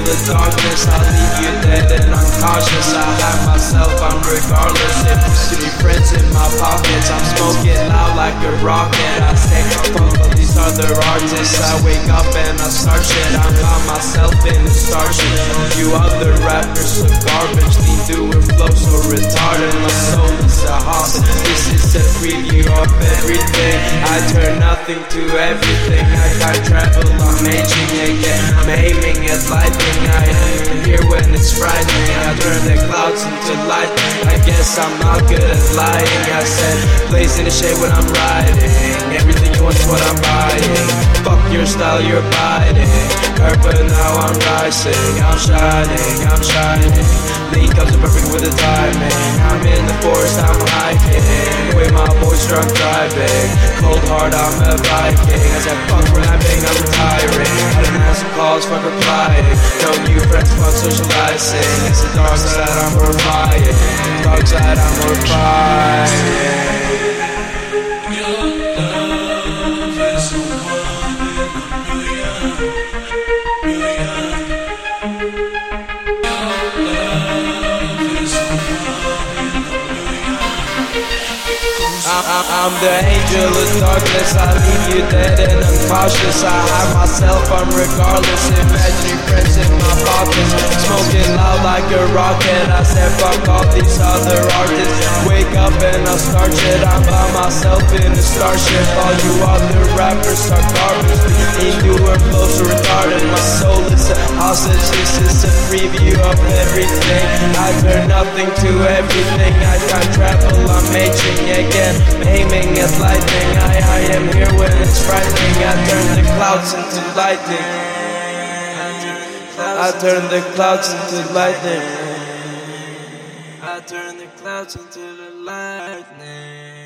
the darkness, I leave you dead and uncautious. I have myself, I'm regardless. If you see me friends in my pockets, I'm smoking loud like a rocket. I say, fuck all these other artists. I wake up and I start shit. I'm by myself in the starship. You other rappers are garbage. Lean doing flow so retarded. My soul is a hostage. This is a preview of everything. I turn nothing to everything. I time travel, I'm aging again. I'm aiming at lightning. I am here when it's frightening. I turn the clouds into lightning. I guess I'm not good at lying. I said, blazing the shade when I'm riding. Everything you want's what I'm buying. Fuck your style, you're biting. Hurt, but now I'm rising. I'm shining. Lean comes in perfect with the timing. I'm in the forest, I'm hiking. With my boys drunk driving. Cold heart, I'm a Viking. I said, fuck rapping, I'm retiring. I didn't answer calls, fuck replying. No new friends, fuck socializing. It's the dark side, I'm horrifying. Dark side, I'm horrifying. I'm the angel of darkness, I leave you dead and uncautious. I hide myself, I'm regardless. Imaginary friends in my pockets, smoking loud like a rocket. I said fuck all these other artists. Wake up and I'll start shit. I'm by myself in a starship. All you other rappers are garbage. Lean doer flow so retarded. My soul is a hostage. This is a preview of everything. I turn nothing to everything. I time travel, I'm aging again. Aiming at lightning, I am here when it's frightening. I turn the clouds into lightning. I turn the clouds into lightning. I turn the clouds into the lightning.